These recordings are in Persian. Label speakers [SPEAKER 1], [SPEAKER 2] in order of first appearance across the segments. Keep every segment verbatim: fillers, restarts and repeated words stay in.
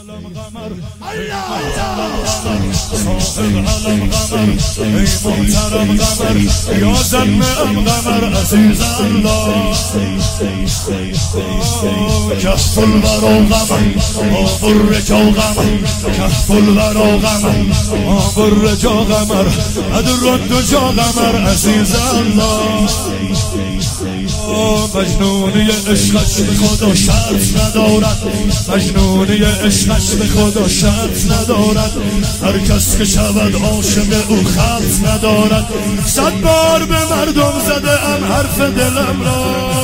[SPEAKER 1] علم قمر صاحب علم قمر ای محترم قمر یا زن ام قمر عزیز الله کف الورا قمر آب الرجا قمر کف الورا قمر آب الرجا قمر ادر الدجا قمر عزیز الله مجنونی عشقش به خدا شرط ندارد مجنونی عشقش به خدا شرط ندارد هر کس که شود عاشق او خلط ندارد صد بار به مردم زده ام حرف دلم را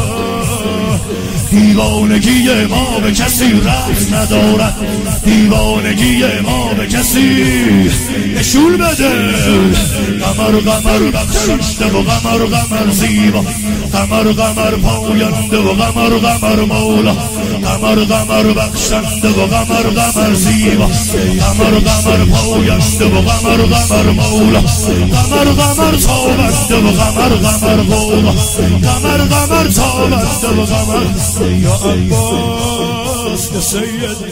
[SPEAKER 1] دیوانگی ما به کسی ربط ندارد دیوانگی ما به کسی نشون بده قمر قمر بخشنده و قمر قمر زیبا قمر قمر پاینده و قمر قمر مولا قمر قمر بخشنده و قمر قمر زیبا قمر قمر پاینده و قمر قمر مولا قمر قمر تابنده و قمر قمر قولا قمر قمر تابنده و قمر یا عباس یا سیدی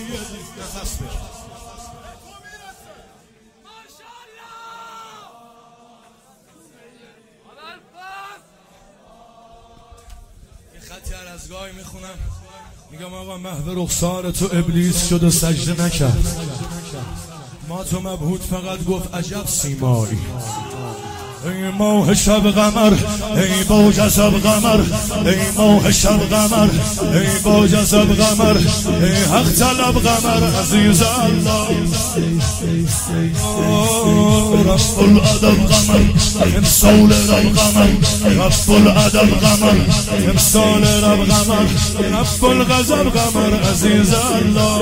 [SPEAKER 1] خطی هر از گاهی میخونم میگم آقا محو رخسار تو ابلیس شد و سجده نکرد ما تو مبهوت فقط گفت عجب سیمایی ای ماه شب قمر ای با جذب قمر ای ماه شب قمر ای با جذب قمر ای حق طلب قمر عزیز الله رب الادب قمر امسال رب قمر رب الادب قمر امسال رب قمر رب الغضب قمر عزیز الله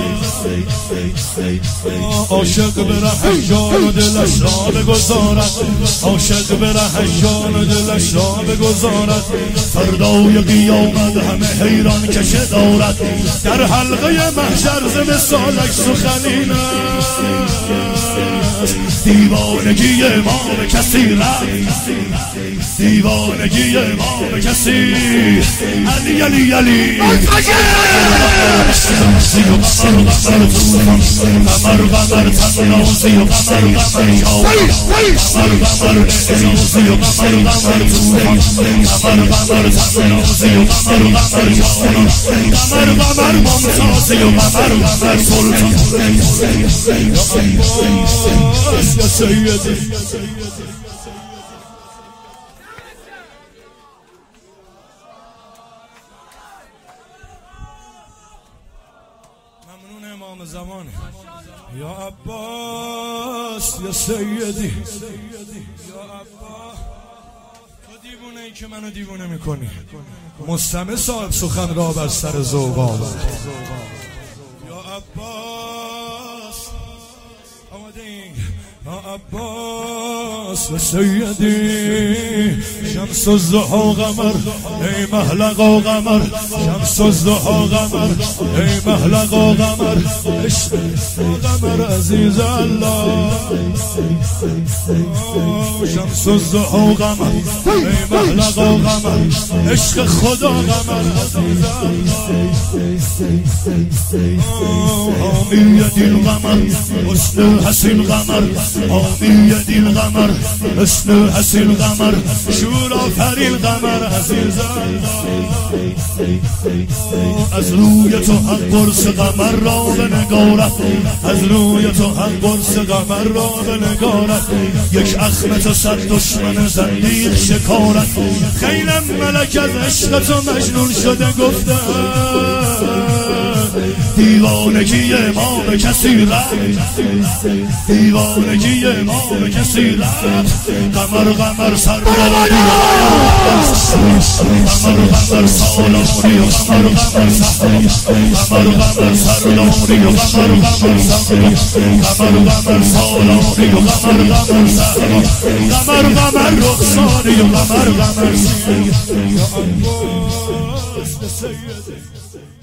[SPEAKER 1] عاشق به ره جان و دلش را بگذارد عاشق به ره جان و دلش را بگذارد فردای قیامت همه حیران کشه دارد در حلقه محشر ز مثالش سخنین است دیوانگی ما به کسی رفت دیوانگی ما به کسی علی علی علی شمسی و قمر قمر قمر قمر تنازی و قمر قمر قمر قمر اعزازی و قمر قمر قمر قمر تنازی و قمر قمر قمر قمر ممتازی و قمر قمر سلطان یا سیدی ممنون امام زمان یا عباس یا سیدی یا عباس تو دیوونه ای که منو دیوونه میکنی مستمع صاحب سخن را بر سر ذوق آورد یا عباس آماده این یا عباس و سیدی شمس الضحی قمر ای محلق و قمر شمس الضحی قمر ای محلق و قمر عشق قمر عزیز الله شمس الضحی قمر ای محلق و قمر عشق خدا قمر عزیز الله حامی دل قمر حسن حسین قمر حامی دل قمر حسن حسین قمر شور آفرین قمر عزیز از روی تو حق قرص قمر را بنگارد از روی تو حق قرص قمر را بنگارد یک اخم تو صد دشمن زندیق شکارد خیلم ملک از عشق تو مجنون شده گفته دیوانگی ما به کسی رفت دیوانگی ما به کسی رفت قمر قمر سر قمر قمر سالاری و قمر قمر سهری قمر قمر سرلاری و قمر قمر سهری قمر قمر سالاری و قمر قمر سهری قمر قمر رخساری و قمر قمر سهری یا عباس سیدی